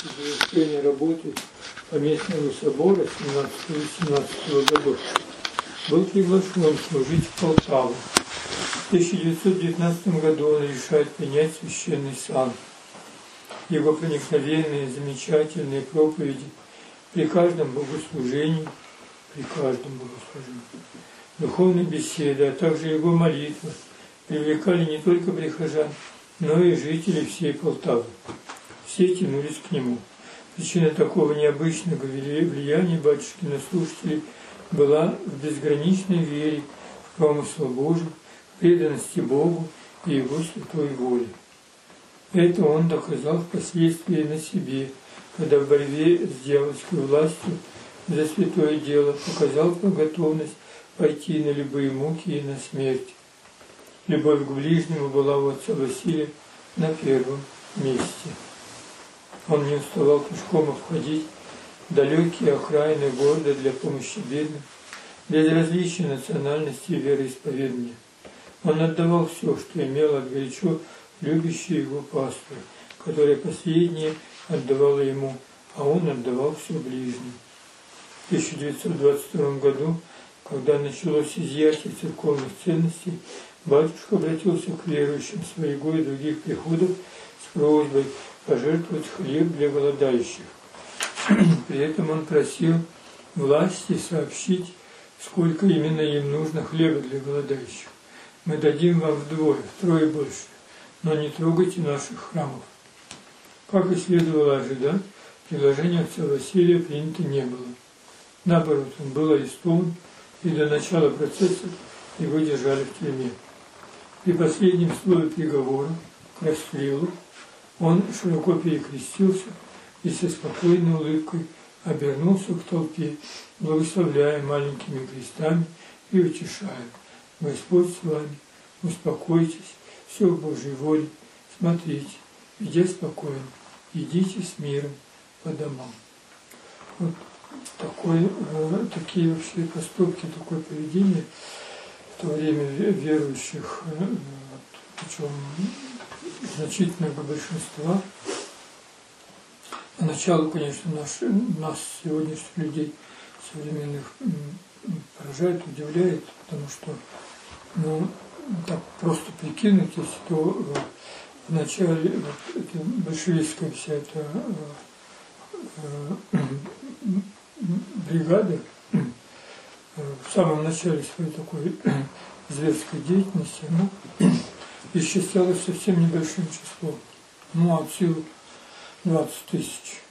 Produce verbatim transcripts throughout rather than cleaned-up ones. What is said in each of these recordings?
завершения работы Поместного собора семнадцатого-восемнадцатого годов был приглашен служить в Полтаву. В тысяча девятьсот девятнадцатом году он решает принять священный сан. Его проникновенные, замечательные проповеди при каждом богослужении, при каждом богослужении, духовные беседы, а также его молитвы привлекали не только прихожан, но и жителей всей Полтавы. Все тянулись к нему. Причина такого необычного влияния батюшки на слушателей была в безграничной вере в промысл Божий, в преданности Богу и Его святой воле. Это он доказал впоследствии на себе, когда в борьбе с дьявольской властью за святое дело показал готовность пойти на любые муки и на смерть. Любовь к ближнему была у отца Василия на первом месте. Он не уставал пешком обходить далекие окраины города для помощи бедным, без различия национальности и вероисповедания. Он отдавал все, что имел от горячо любящие его пасторы, которые последние отдавало ему, а он отдавал все ближним. В тысяча девятьсот двадцать втором году, когда началось изъятие церковных ценностей, батюшка обратился к верующим своего и других приходов с просьбой пожертвовать хлеб для голодающих. При этом он просил власти сообщить, сколько именно им нужно хлеба для голодающих. Мы дадим вам вдвое, втрое больше, но не трогайте наших храмов. Как и следовало ожидать, предложение отца Василия принято не было. Наоборот, он был арестован, и до начала процесса его держали в тюрьме. При последнем слове приговора к расстрелу он широко перекрестился и со спокойной улыбкой обернулся к толпе, благословляя маленькими крестами и утешая: Господь с вами, успокойтесь, все в Божьей воле, смотрите, идя спокойно, идите с миром по домам. Вот такой, такие вообще поступки, такое поведение в то время верующих, причем значительного большинства. Поначалу, конечно, наш, нас, сегодняшних людей, современных, поражает, удивляет, потому что, ну, так просто прикинуть, если то в начале вот, это большевистская вся эта э, бригада в самом начале своей такой зверской деятельности, она исчислялась совсем небольшим числом, ну, от силы двадцать тысяч.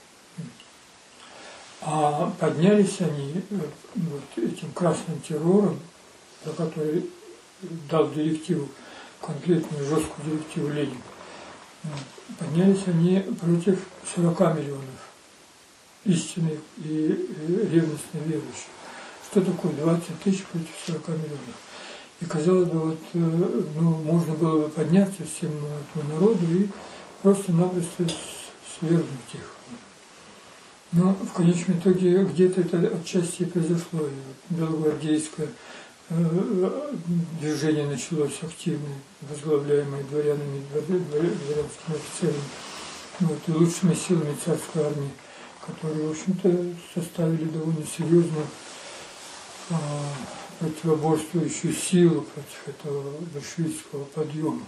А поднялись они вот этим красным террором, за который дал директиву, конкретную жесткую директиву Ленин. Поднялись они против сорока миллионов истинных и ревностно верующих. Что такое двадцать тысяч против сорока миллионов? И, казалось бы, вот, ну, можно было бы подняться всему этому народу и просто-напросто свергнуть их. Но в конечном итоге где-то это отчасти произошло. И белогвардейское э, движение началось активное, возглавляемое дворянами, дворянскими офицерами, вот, и лучшими силами царской армии, которые, в общем-то, составили довольно серьезную э, противоборствующую силу против этого большевистского подъема.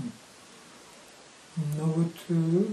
Но вот э,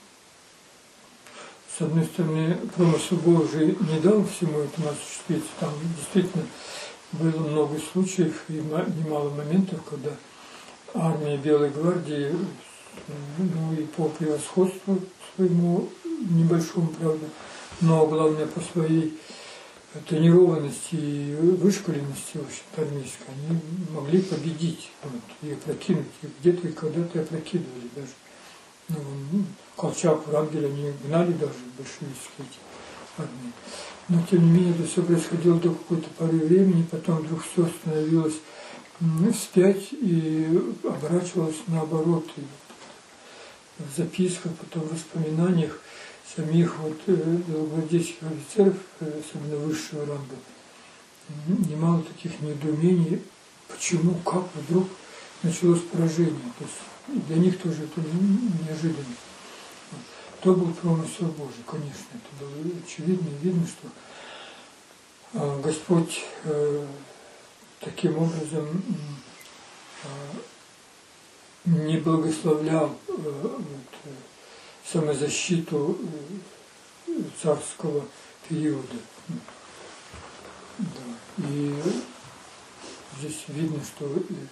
с одной стороны, промысел Божий не дал всему этому осуществиться. Там действительно было много случаев и немало моментов, когда армия Белой гвардии, ну и по превосходству своему небольшому, правда, но главное по своей тренированности и вышколенности, в общем-то, армейской, они могли победить вот, и опрокинуть. И где-то и когда-то опрокидывали даже. Ну, Колчак, Врангель, они гнали даже большевистские эти армии. Но, тем не менее, это все происходило до какой-то поры времени, потом вдруг все становилось вспять и оборачивалось наоборот. И в записках, потом в воспоминаниях самих вот белогвардейских офицеров, особенно высшего ранга, немало таких недоумений, почему, как вдруг началось поражение. То есть для них тоже это неожиданно. то был промысел Божий, конечно, это было очевидно, видно, что Господь таким образом не благословлял самозащиту царского периода. Да. И здесь видно, что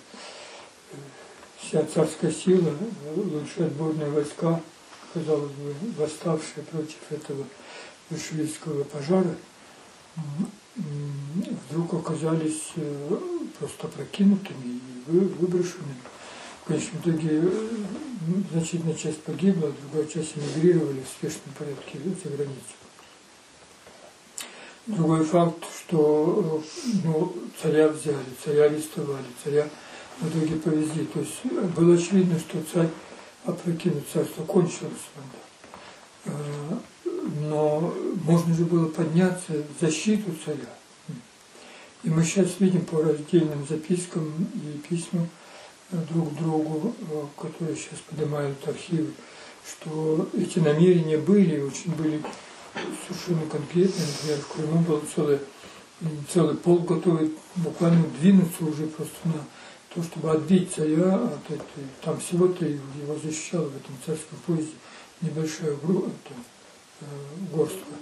вся царская сила, лучшие отборные войска, казалось бы, восставшие против этого большевистского пожара, вдруг оказались просто прокинутыми и выброшенными. В конечном итоге значительная часть погибла, а другая часть эмигрировали в спешном порядке за границу. Другой факт, что ну, царя взяли, царя арестовали, царя в итоге повезли. То есть было очевидно, что царь опрокинут, царство кончилось. Но можно же было подняться в защиту царя. И мы сейчас видим по раздельным запискам и письмам друг другу, которые сейчас поднимают архивы, что эти намерения были, очень были совершенно конкретные. Например, в Крыму был целый, целый полк готовый буквально двинуться уже просто на то, чтобы отбить царя от этой. Там всего-то его защищало в этом царском поезде небольшая группа, э, горстка.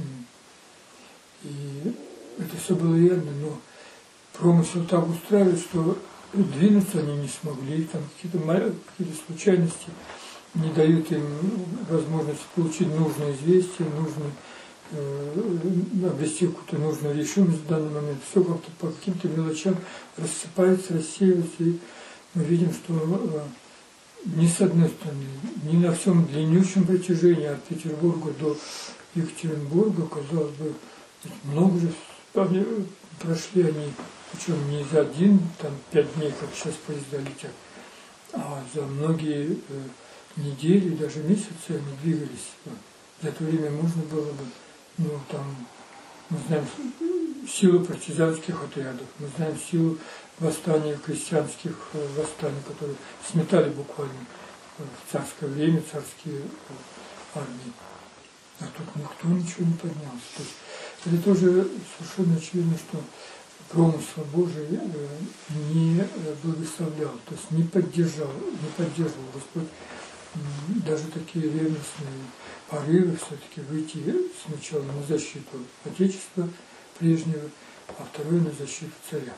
И это все было явно, но промысел так устраивает, что двинуться они не смогли, там какие-то какие-то случайности не дают им возможность получить нужное известие, нужное, э, обрести какую-то нужную решимость в данный момент. Все как-то по каким-то мелочам рассыпается, рассеивается, и мы видим, что э, ни с одной стороны, ни на всем длиннющем протяжении от Петербурга до Екатеринбурга, казалось бы, много же прошли они, причем не за один, там, пять дней, как сейчас поезда летят, а за многие э, недели, даже месяцы они двигались. За это время можно было бы, ну, там, мы знаем силу партизанских отрядов, мы знаем силу восстания крестьянских э, восстаний, которые сметали буквально э, в царское время царские э, армии. А тут никто ничего не поднялся. То есть это тоже совершенно очевидно, что промысел Божий не благословлял, то есть не поддержал, не поддерживал Господь даже такие ревностные порывы все-таки выйти сначала на защиту Отечества прежнего, а второе на защиту царя.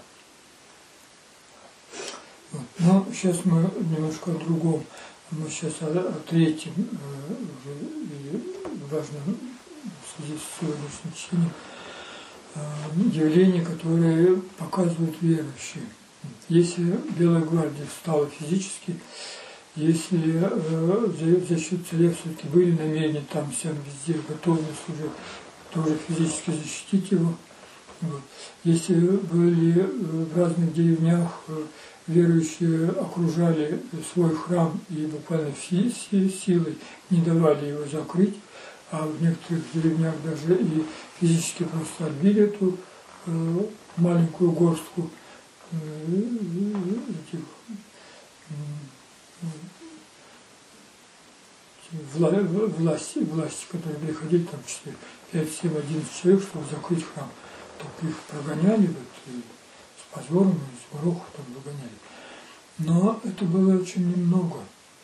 Вот. Но сейчас мы немножко о другом. Мы сейчас о, о третьем уже важном в связи с сегодняшним чтением явления, которые показывают верующие. Если Белая гвардия встала физически, если э, за счет царя все-таки были намерения там всем везде готовность уже тоже физически защитить его, вот. Если были в разных деревнях э, верующие окружали свой храм и буквально силой не давали его закрыть, а в некоторых деревнях даже и физически просто отбили эту э, маленькую горстку э, этих э, вла власти, власти, которые приходили там числе пять, семь, одиннадцать человек, чтобы закрыть храм. Так их прогоняли вот, и с позором, и с грохотом выгоняли. Но это было очень немного.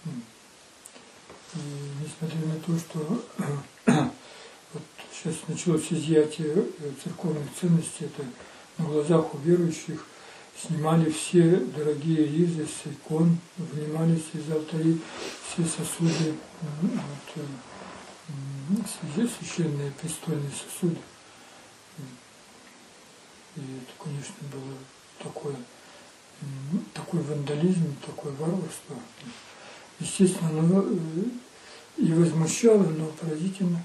И несмотря на то, что вот сейчас началось изъятие церковных ценностей, это на глазах у верующих снимали все дорогие ризы с икон, вынимались из алтарей все сосуды, вот, священные престольные сосуды. И это, конечно, было такое, такой вандализм, такое варварство. Естественно, оно и возмущало, но поразительно,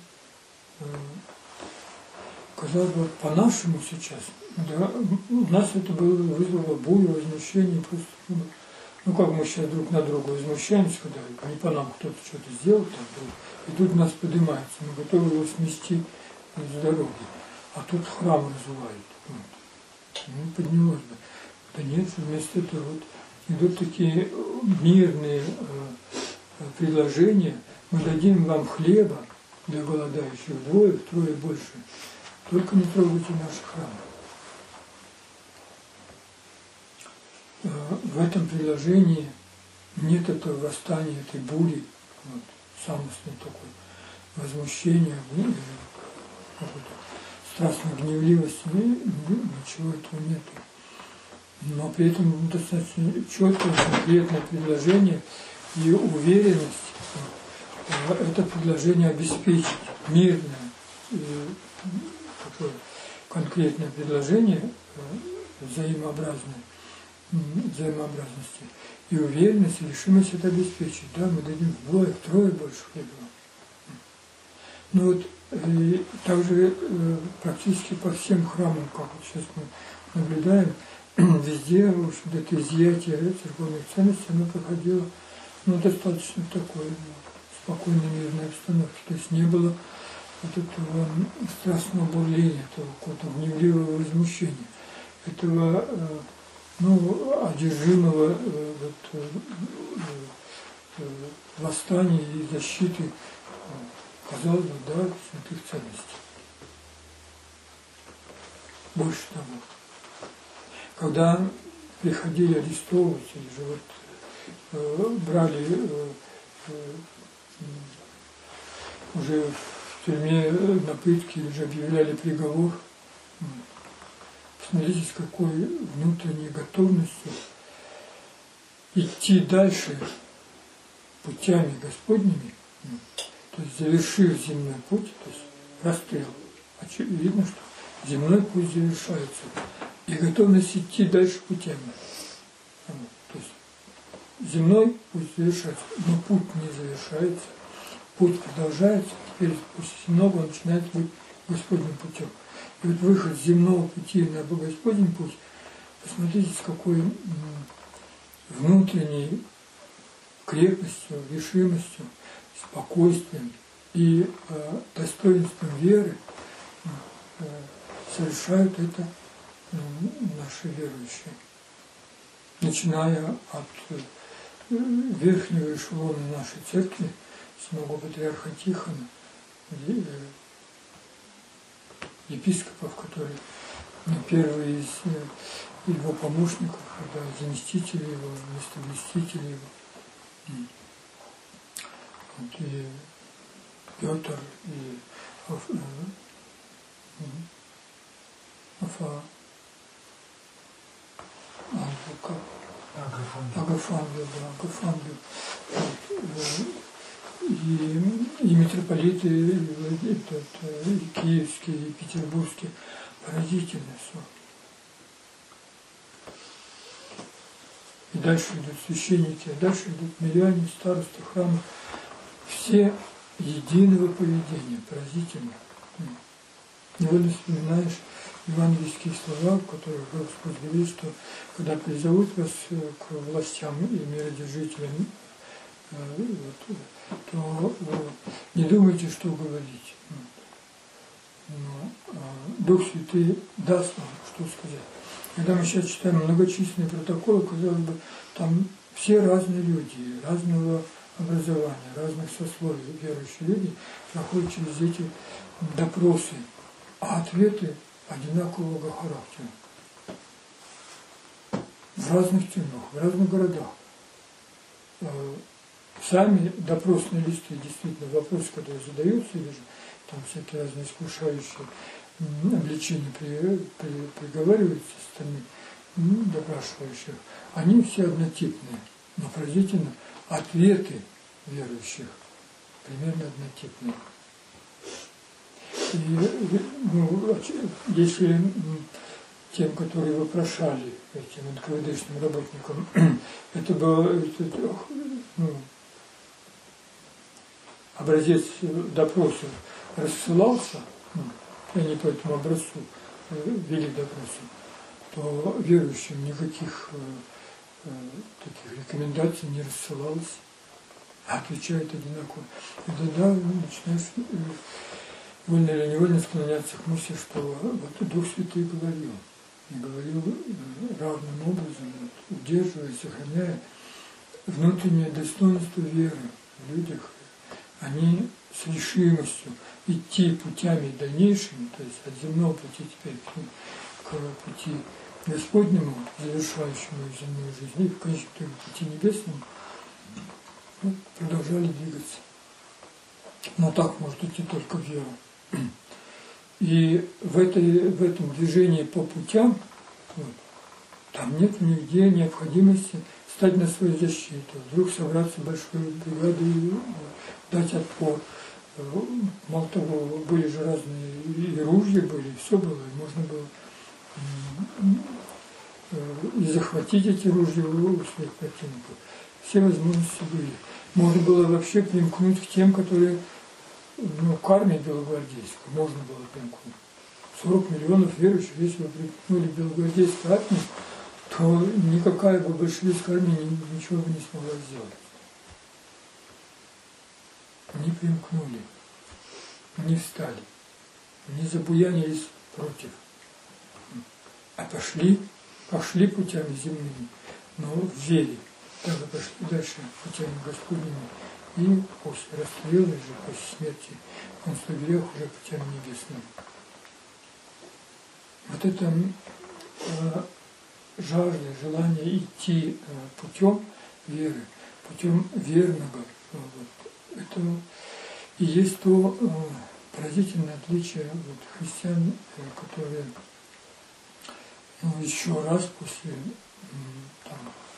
казалось бы, по-нашему сейчас. Да, у нас это было, вызвало бурю, возмущение, просто, ну как мы сейчас друг на друга возмущаемся, когда не по нам кто-то что-то сделал, так, и тут нас поднимается, мы готовы его смести с дороги, а тут храм разувают. Вот. Ну, поднялось бы. Да нет, вместо этого вот идут такие мирные э, предложения. мы дадим вам хлеба для голодающих вдвое, втрое больше, только не трогайте наш храм. В этом предложении нет этого восстания, этой бури, вот, самостной такой, возмущения, страстной гневливости, ничего этого нет. Но при этом достаточно четкое, конкретное предложение и уверенность это предложение обеспечить мирное, такое конкретное предложение взаимообразное, взаимообразности и уверенность, и решимость это обеспечить. Да, мы дадим вдвое, втрое больше хлеба. Ну вот, и также э, практически по всем храмам, как вот сейчас мы наблюдаем, везде, в общем, это изъятие церковных ценностей, оно проходило, ну, достаточно такой спокойной, мирной обстановке. То есть не было вот этого страстного бурления, этого какого-то гневливого возмущения, этого э, ну, одержимого э, вот, э, э, восстания и защиты, казалось бы, да, святых ценностей. Больше того, когда приходили арестовывать, или же вот э, брали э, э, уже в тюрьме на пытки, или же объявляли приговор, посмотрите, с какой внутренней готовностью идти дальше путями Господними, то есть завершив земной путь, то есть расстрел. Очевидно, что земной путь завершается. И готовность идти дальше путями. То есть земной путь завершается, но путь не завершается. Путь продолжается, теперь после земного он начинает быть Господним путем. И вот выход с земного пути на Господний путь, посмотрите, с какой внутренней крепостью, решимостью, спокойствием и э, достоинством веры э, совершают это э, наши верующие. Начиная от э, верхнего эшелона нашей церкви, самого патриарха Тихона, э, епископов, которые ну, первые из э, его помощников, да, заместители его, местоблюстители его. Вот, и Петр, и Афа, Афа Агафангел, да, Агафангел. Вот, и, и митрополиты, и, этот, и киевские, и петербургские, поразительно все. И дальше идут священники, а дальше идут миряне, старосты храма. Все единого поведения, поразительно. Невольно вспоминаешь евангельские слова, в которых Господь говорит, что когда призовут вас к властям и миродержителям, вот, то не думайте, что говорить. Но Дух Святый даст вам, что сказать. Когда мы сейчас читаем многочисленные протоколы, казалось бы, там все разные люди, разного образования, разных сословий, верующие люди проходят через эти допросы, а ответы одинакового характера. В разных тюрьмах, в разных городах. Сами допросные листы, действительно, вопросы, которые задаются, или же там всякие разные искушающие обличения при, при, приговариваются со стороны допрашивающих, они все однотипные, но поразительно, ответы верующих примерно однотипные. И, ну, если тем, которые вопрошали, этим эн ка вэ дэшным работникам, это был это, ну, образец допросов рассылался, ну, и они по этому образцу вели допросы, то верующим никаких э, э, таких рекомендаций не рассылалось, а отвечают одинаково. И тогда начинаешь э, вольно или невольно склоняться к мысли, что вот Дух Святый говорил, и говорил э, равным образом, вот, удерживая, сохраняя внутреннее достоинство веры в людях, они с решимостью идти путями дальнейшими, то есть от земного пути теперь к, к пути Господнему, завершающему земную жизнь, и в конечном итоге пути небесному, вот, продолжали двигаться. Но так может идти только вера. И в, этой, в этом движении по путям, вот, там нет нигде необходимости стать на свою защиту, вдруг собраться большой бригадой и вот, дать отпор. Мало того, были же разные и ружья были, и все было, и можно было и захватить эти ружья у своих противников. Все возможности были. Можно было вообще примкнуть к тем, которые, ну, к армии белогвардейской, можно было примкнуть. сорок миллионов верующих, если бы примкнули к белогвардейской армии, то никакая бы большевистская армия ничего бы не смогла сделать. Не примкнули, не встали, не забуянились против, а пошли, пошли путями земными, но в вере. Так и пошли дальше путями Господними, и после расстрела, же после смерти в концлагерях уже путями небесными. Вот это э, жажда, желание идти э, путем веры, путем верного, э, вот, это и есть то э, поразительное отличие вот, христиан, э, которые ну, еще раз после э, там,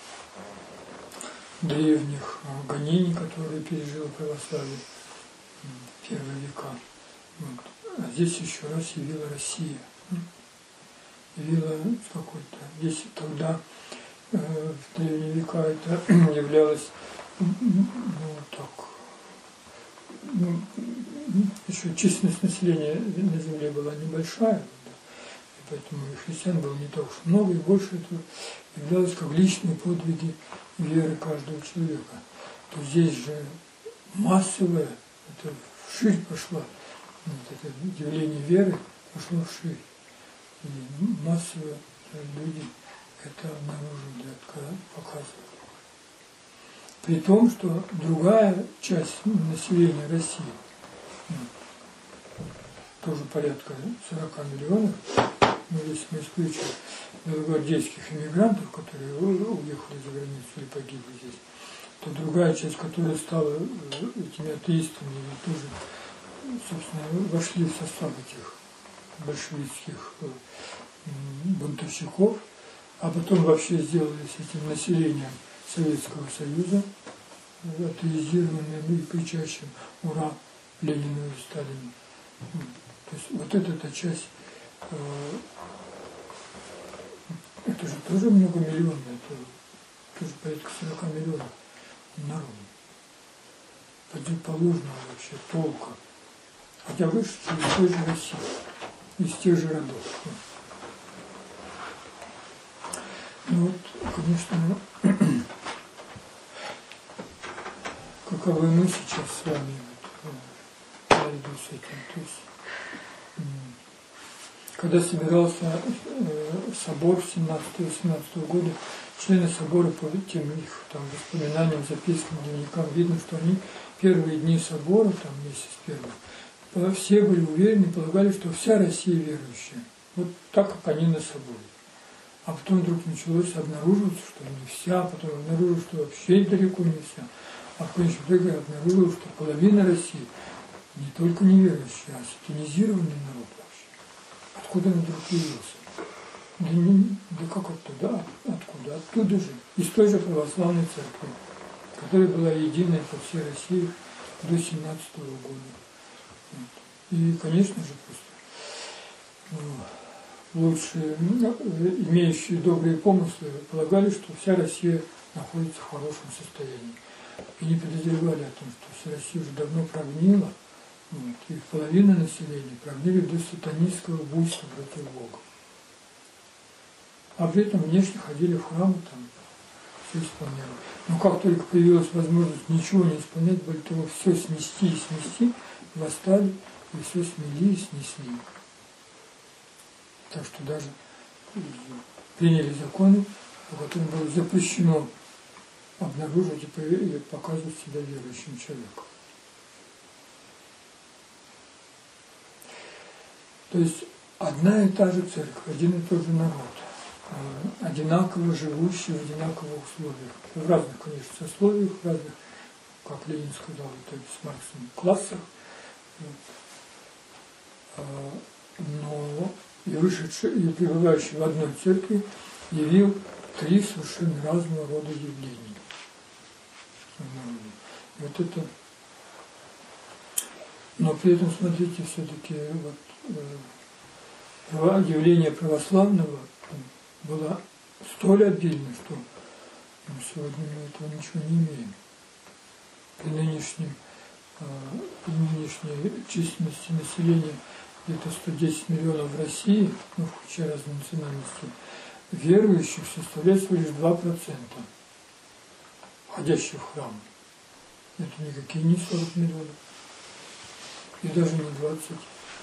древних э, гонений, которые пережило православие э, в первые века. Вот. А здесь еще раз явила Россия. Явила какой-то, если тогда э, в древние века это являлось ну, так, ну, еще численность населения на земле была небольшая, да, и поэтому и христиан было не так уж много, и больше это являлось как личные подвиги веры каждого человека. То здесь же массовое, это вширь пошла, вот это явление веры пошло вширь. И массово люди это обнаружили, это показывают. При том, что другая часть населения России, тоже порядка сорока миллионов, ну, если мы исключим белогвардейских иммигрантов, которые уехали за границу или погибли здесь, то другая часть, которая стала этими атеистами, тоже, собственно, вошли в состав этих большевистских бунтовщиков, а потом вообще сделались этим населением Советского Союза, атеизированным и кричащим «Ура! Ленину и Сталину!». То есть вот эта часть, это же тоже многомиллионная, это тоже порядка сорока миллионов народу. Противоположного вообще толка. Хотя вышли из той же России, из тех же родов. Ну вот, конечно, каковы мы сейчас с вами вот, наряду с этим. То есть, когда собирался э, собор семнадцатого-восемнадцатого года, члены собора по тем их там, воспоминаниям, запискам, дневникам, видно, что они первые дни собора, там месяц первый, все были уверены, полагали, что вся Россия верующая. Вот так, как они на соборе. А потом вдруг началось обнаруживаться, что не вся, а потом обнаружилось, что вообще далеко не вся. А в конечном итоге обнаружилось, что половина России не только неверующая, а сатанизированный народ вообще. Откуда он вдруг появился? Да, не, да как оттуда? Откуда? Оттуда же. Из той же православной церкви, которая была единой по всей России до семнадцатого года. Вот. И, конечно же, просто ну, лучшие, имеющие добрые помыслы, полагали, что вся Россия находится в хорошем состоянии. И не подозревали о том, что вся Россия уже давно прогнила, вот, и половина населения прогнили до сатанистского буйства против Бога. А при этом внешне ходили в храмы, там, все исполняли. Но как только появилась возможность ничего не исполнять, более того, все снести и снести, восстали и все смели и снесли. Так что даже приняли законы, по которым было запрещено обнаруживать и показывать себя верующим человеком. То есть одна и та же церковь, один и тот же народ, одинаково живущий в одинаковых условиях. В разных, конечно, сословиях, в разных, как Ленин сказал, то есть с Марксом, классах. Но и вышедший, и пребывающий в одной церкви явил три совершенно разного рода явления. Вот это. Но при этом, смотрите, все-таки вот, явление православного было столь обильно, что мы сегодня мы этого ничего не имеем. При нынешнем, при нынешней численности населения где-то сто десять миллионов в России, ну, включая разные национальности, верующих составляет всего лишь два процента, ходящих в храм. Это никакие не сорок миллионов. И даже не двадцать.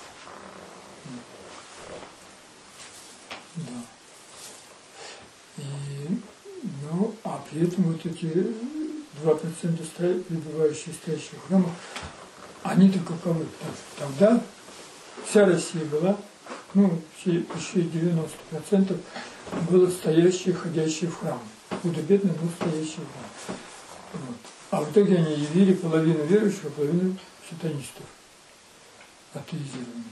Да. И, ну, а при этом вот эти два процента пребывающих стоящих в храмах, они-то каковы? Тогда вся Россия была, ну, еще девяносто процентов было стоящие, ходящие в храм. Худо-бедно, но стоящие в храм. Вот. А в итоге они явили половину верующих, а половину сатанистов. Атеизированных.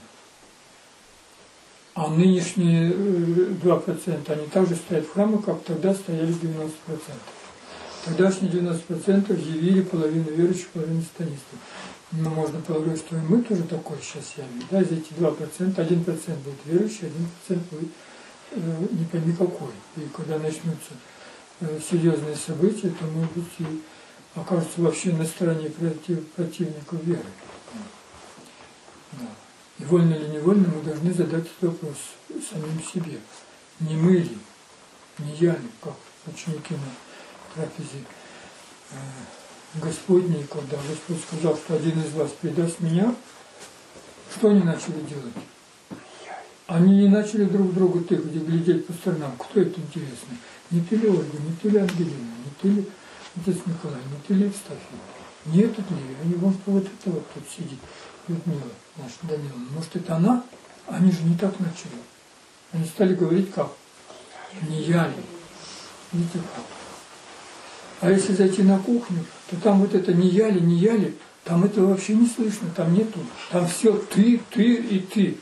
А нынешние два процента, они также стоят в храмах, как тогда стояли девяносто процентов. Тогдашние девяносто процентов явили половину верующих, половину сатанистов. Но можно полагать, что и мы тоже такое сейчас явим. Да, за эти два процента, один процент будет верующий, один процент будет э, не пойми какой. И когда начнутся э, серьезные события, то, может быть, и окажутся вообще на стороне против, противников веры. Да. И вольно или невольно мы должны задать этот вопрос самим себе. Не мы ли, не я ли, как ученики на трапезе э, Господней, когда Господь сказал, что один из вас предаст меня, что они начали делать? Они не начали друг друга тыкать и глядеть по сторонам. Кто это, интересно? Не ты ли Ольга, не ты ли Ангелина, не ты ли отец Николай, не ты ли Евстафий? Не этот ли? Они вон вот это вот тут сидит. Людмила, наша Данила. Может, это она? Они же не так начали. Они стали говорить как? Не я ли? Видите как? А если зайти на кухню, то там вот это не я ли, не я ли, там этого вообще не слышно, там нету. Там все ты, ты и ты.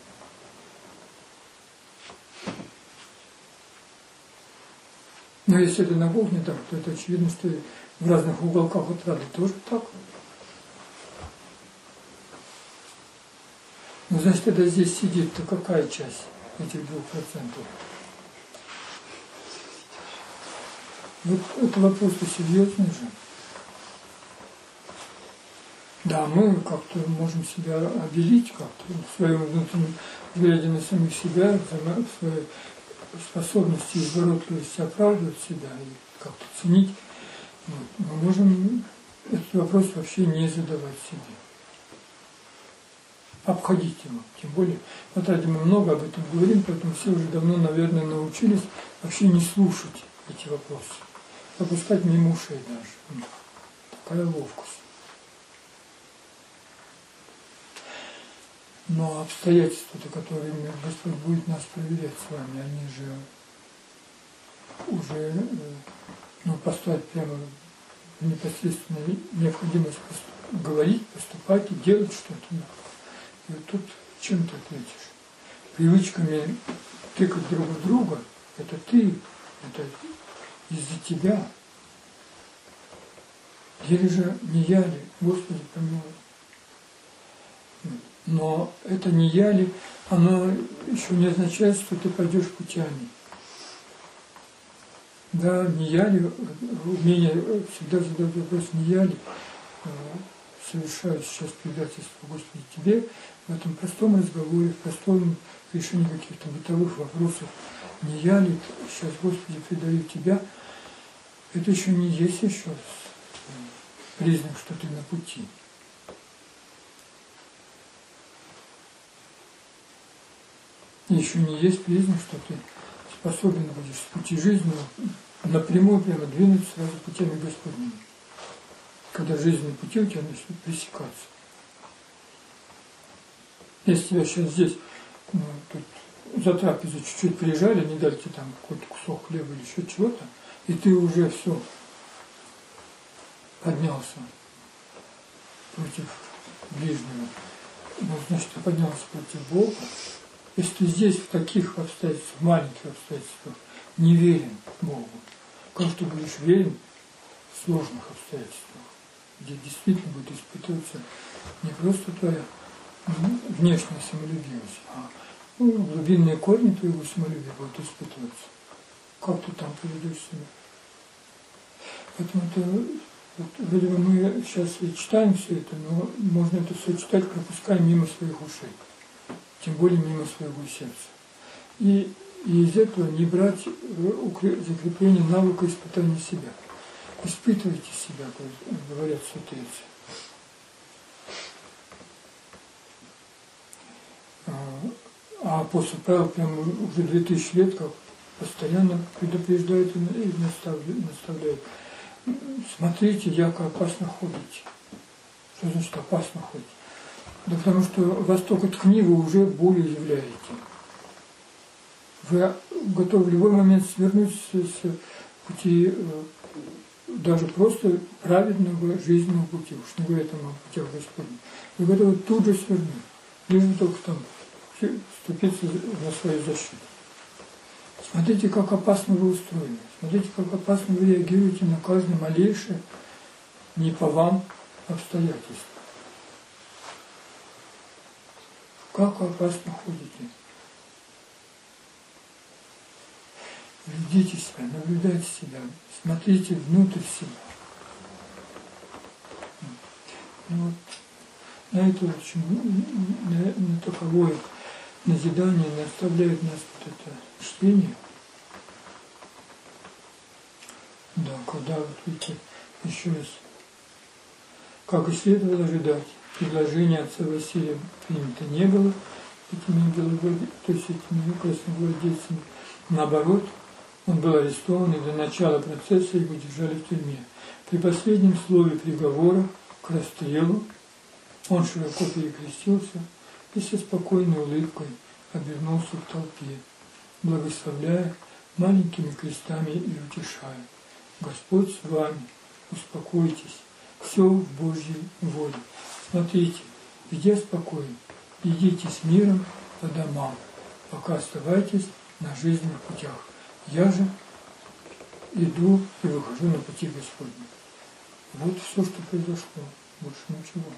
Но если это на кухне так, то это очевидно, что и в разных уголках отрады тоже так. Ну, значит, когда здесь сидит, то какая часть этих двух процентов? Вот это вопрос-то серьезный же. Да, мы как-то можем себя обелить как-то в своем внутреннем взгляде на самих себя, в своей способности и изворотливости оправдывать себя и как-то ценить. Вот. Мы можем этот вопрос вообще не задавать себе. Обходить его. Тем более, вот ради мы много об этом говорим, поэтому все уже давно, наверное, научились вообще не слушать эти вопросы. Пропускать мимо ушей даже. Такая ловкость. Но обстоятельства, которыми Господь будет нас проверять с вами, они же уже ну, поставить прямо непосредственную необходимость говорить, поступать и делать что-то. И вот тут чем ты ответишь? Привычками тыкать друг в друга, это ты, это из-за тебя. Или же не я ли, Господи помилуй. Но это не я ли, оно еще не означает, что ты пойдешь путями. Да, не я ли, умение всегда задать вопрос, не я ли, совершаю сейчас предательство, Господи, Тебе, в этом простом разговоре, в простом решении каких-то бытовых вопросов, не я ли, сейчас, Господи, предаю Тебя, это еще не есть еще признак, что ты на пути. И еще не есть признак, что ты способен будешь с пути жизни напрямую прямо двинуться сразу путями Господними. Когда жизненные пути у тебя начнут пресекаться. Если тебя сейчас здесь ну, тут за трапезу чуть-чуть приезжали, не дали тебе там какой-то кусок хлеба или еще чего-то, и ты уже все поднялся против ближнего, ну, значит, ты поднялся против Бога. Если ты здесь в таких обстоятельствах, в маленьких обстоятельствах, не верен Богу, как ты будешь верен в сложных обстоятельствах, где действительно будет испытываться не просто твоя ну, внешняя самолюбивость, а ну, глубинные корни твоего самолюбия будут испытываться. Как ты там поведешь себя? Поэтому это, вот, вроде бы мы сейчас и читаем все это, но можно это все читать, пропуская мимо своих ушей, тем более мимо своего сердца. И, и из этого не брать закрепление навыка испытания себя. Испытывайте себя, как говорят святые отцы. А апостол Павел прямо уже две тысячи лет как постоянно предупреждает и наставляет. Смотрите, яко опасно ходите. Что значит опасно ходить? Да потому что вас только ткни, вы уже болью являете. Вы готовы в любой момент свернуть с, с пути даже просто праведного жизненного пути, уж не говоря там о путях Господних. Вы готовы тут же свернуть, лишь бы только там вступиться на свою защиту. Смотрите, как опасно вы устроены. Смотрите, как опасно вы реагируете на каждое малейшее не по вам обстоятельство. Как вы опасно ходите. Ведите себя, наблюдайте себя, смотрите внутрь себя. Ну, вот, на это очень, на, на таковое назидание наставляет нас вот это чтение. Да, когда, вот видите, еще раз, как и следовало ожидать, предложение отца Василия принято не было этими белогвардейцами, то есть этими красногвардейцами. Наоборот, он был арестован, и до начала процесса его держали в тюрьме. При последнем слове приговора к расстрелу он широко перекрестился и со спокойной улыбкой обернулся к толпе, благословляя маленькими крестами и утешая: «Господь с вами, успокойтесь, все в Божьей воле. Смотрите, где спокойно, идите с миром по домам, пока оставайтесь на жизненных путях. Я же иду и выхожу на пути Господни». Вот все, что произошло, больше ничего.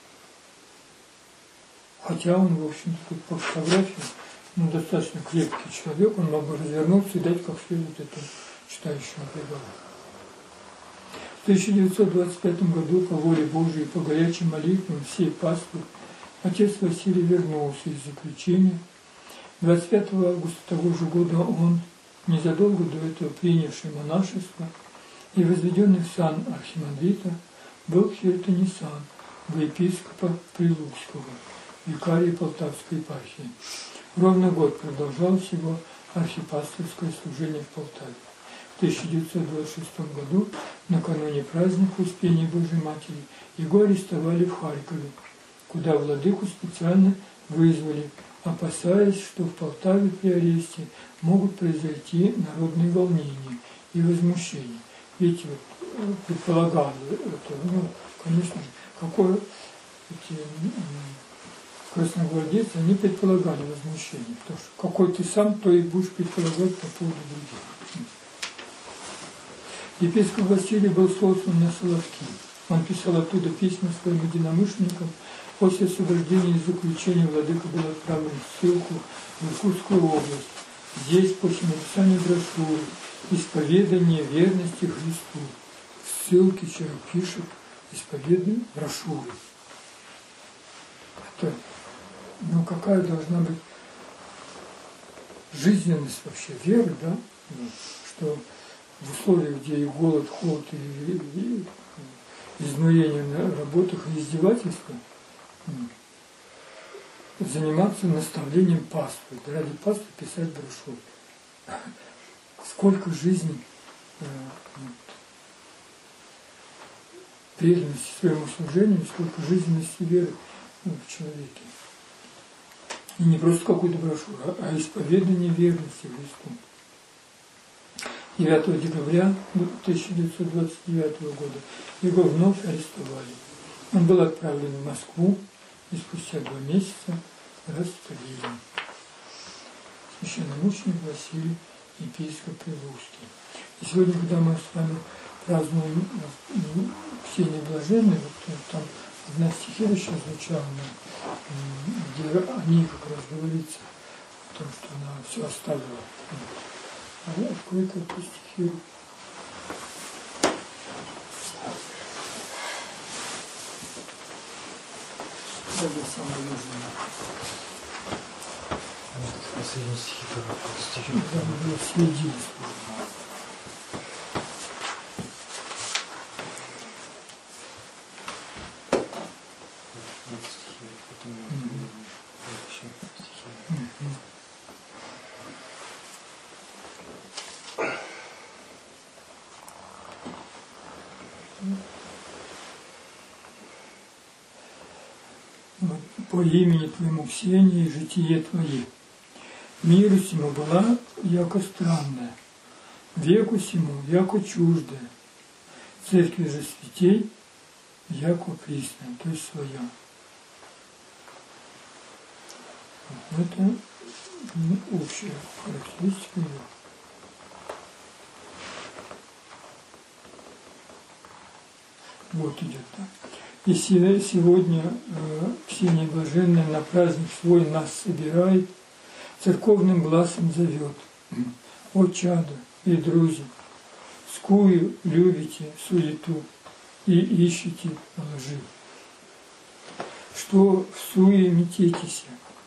Хотя он, в общем-то, тут по фотографии, ну, достаточно крепкий человек, он мог бы развернуться и дать как следует это читающему приговор. В тысяча девятьсот двадцать пятом году по воле Божией и по горячим молитвам всей паствы отец Василий вернулся из заключения. двадцать пятого августа того же года он, незадолго до этого принявший монашество и возведенный в сан архимандрита, был хиротонесан во епископа Прилуцкого, викария Полтавской епархии. Ровно год продолжалось его архипасторское служение в Полтаве. В тысяча девятьсот двадцать шестом году, накануне праздника Успения Божией Матери, его арестовали в Харькове, куда владыку специально вызвали, опасаясь, что в Полтаве при аресте могут произойти народные волнения и возмущения. Видите, вот, предполагали это, ну, конечно же, какое эти красногвардейцы, они предполагали возмущение, потому что какой ты сам, то и будешь предполагать по поводу других. Епископ Василий был сослан на Соловки. Он писал оттуда письма своим единомышленникам. После освобождения из заключения владыка был отправлен в ссылку в Иркутскую область. Здесь, после написания брошюры «Исповедание верности Христу», в ссылке человек пишет «Исповедание брошюры». Это, ну, какая должна быть жизненность вообще веры, да? Что в условиях, где и голод, холод, и, и, и изнурение на работах и издевательства, заниматься наставлением паствы, ради паствы писать брошюры. Сколько жизней э, преданности своему служению, сколько жизненности веры в человеке. И не просто какую-то брошюру, а исповедание верности Христу. девятого декабря тысяча девятьсот двадцать девятого года его вновь арестовали. Он был отправлен в Москву и спустя два месяца расстрелян. Священномученик Василий, епископ Приволжский. И сегодня, когда мы с вами празднуем Ксения Блаженной, вот там одна стихия сейчас звучала, где о ней как раз говорится, о том, что она все оставила. А я открою-ка эту стихию. Это самое нужное. Последний стихи, стихи. Да, мы следили. По имени Твоему Ксении и житие Твое. Миру сему была, яко странная, веку сему, яко чуждая, церкви же святей, яко присная, то есть своя. Это общая характеристика ее. Вот идет так. И сегодня э, Ксения Блаженная на праздник свой нас собирает, церковным глазом зовет. О чадо и друзья, скую любите суету и ищете лжи. Что в суе мететесь,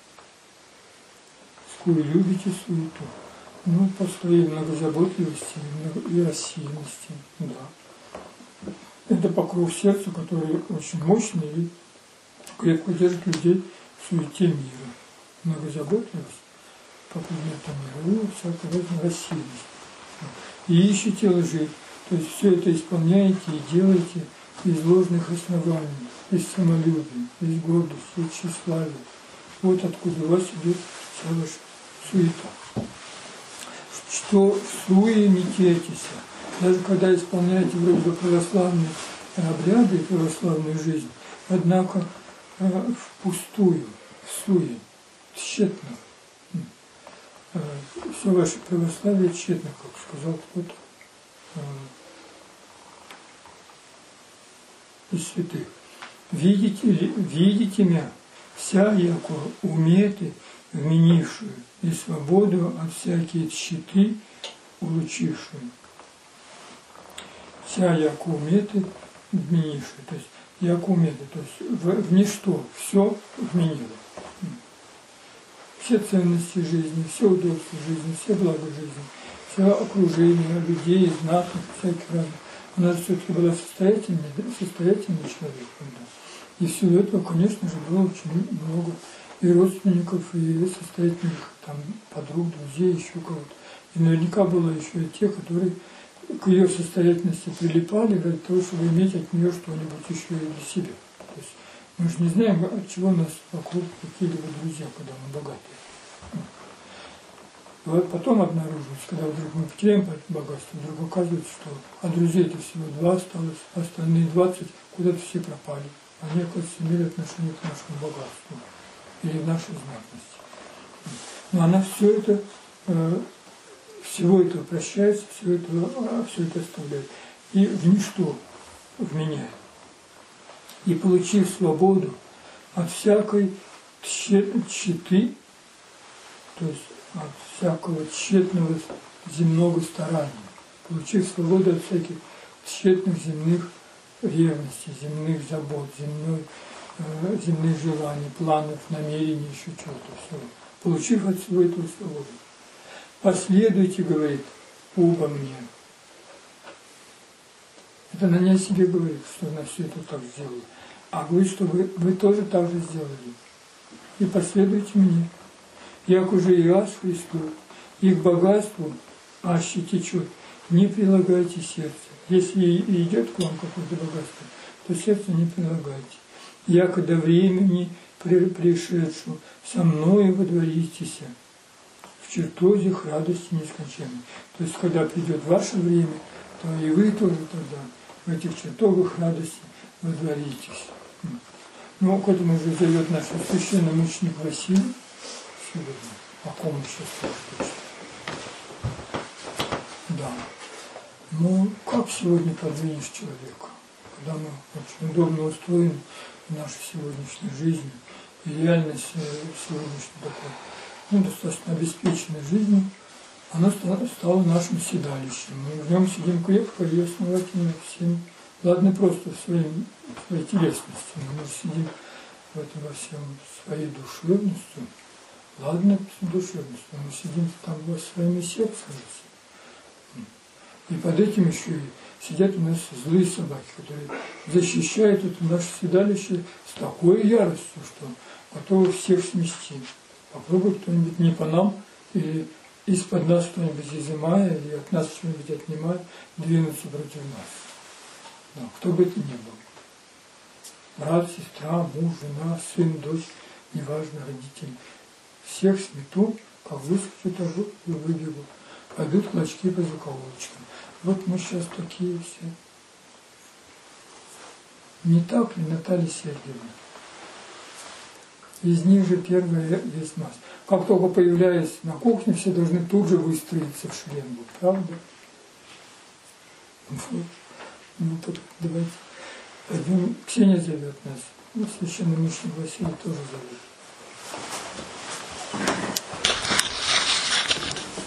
скую любите суету. Ну, по своей многозаботливости и рассеянности, да. Это покров сердца, который очень мощный и крепко держит людей в суете мира. Многозаботливость по предмету мира и всякая разная рассеянность. И ищете лжи. То есть все это исполняете и делаете из ложных оснований, из самолюбия, из гордости, из тщеславия. Вот откуда у вас идет вся ваша суета. Что в суе мететесь. Даже когда исполняете вроде бы православные обряды и православную жизнь, однако э, впустую, в суе, тщетно. Э, все ваше православие тщетно, как сказал кто-то э, из святых. Видите ли, видите меня, вся яко уметы, вменившую, и свободу от всякие щиты улучившую. Вся яко уметы вменившая, то есть яко уметы, то есть в, в ничто все вменило. Все ценности жизни, все удобства жизни, все блага жизни, все окружение людей, знатных, всяких разных. Она же все-таки была состоятельный, состоятельный человек. Да. И всего этого, конечно же, было очень много и родственников, и состоятельных там, подруг, друзей, еще кого-то. И наверняка было еще и те, которые к ее состоятельности прилипали для того, чтобы иметь от нее что-нибудь еще и для себя. То есть мы же не знаем, от чего у нас вокруг какие-либо друзья, когда мы богатые. И вот потом обнаружилось, когда вдруг мы потеряем богатство, вдруг оказывается, что а друзей-то всего два осталось, а остальные двадцать куда-то все пропали. Они, оказывается, имели отношение к нашему богатству или к нашей знатности. Но она все это всего этого прощается, все это, все это оставляет. И в ничто вменяет. И получив свободу от всякой тщеты, то есть от всякого тщетного земного старания, получив свободу от всяких тщетных земных ревностей, земных забот, земной, э, земных желаний, планов, намерений, еще чего-то всего. Получив от всего этого свободу. Последуйте, говорит, обо мне. Это она не о себе говорит, что она все это так сделала, а говорит, что вы, вы тоже так же сделали. И последуйте мне. Як уже и аз Христу, и к богатству аще течет, не прилагайте сердце. Если и идет к вам какое-то богатство, то сердце не прилагайте. якогда времени при- пришедшую, со мною водворитесь в чертозях радости нескончаемой. То есть, когда придет ваше время, то и вы тоже тогда в этих чертогах радости водворитесь. Ну, к этому же зовет наш священномученик Василий сегодня, о ком мы сейчас слышим. Да. Ну, как сегодня подвинешь человека, когда мы очень удобно устроены в нашей сегодняшней жизни, и реальность сегодняшней такой, ну, достаточно обеспеченной жизни, она стала, стала нашим седалищем. Мы в нем сидим крепко и основательно всем. Ладно, просто в своей, в своей телесности, но мы сидим в этом во всем своей душевностью. Ладно, душевностью, мы сидим там во своими сердцами. И под этим еще и сидят у нас злые собаки, которые защищают это наше седалище с такой яростью, что готовы всех смести. Попробуй кто-нибудь не по нам, или из-под нас что-нибудь изымая, или от нас что-нибудь отнимая, двинуться против нас. Да, кто бы это ни был. Брат, сестра, муж, жена, сын, дочь, неважно, родители. Всех смету, как выскочут, выбегут. Пойдут клочки по закоулочкам. Вот мы сейчас такие все. Не так ли, Наталья Сергеевна? Из них же первая есть масса. Как только появляясь на кухне, все должны тут же выстроиться в шеренгу. Правда? Вот. Ну, тут давайте пойдем. Ксения зовет нас. Ну, священномученик Василий тоже зовет.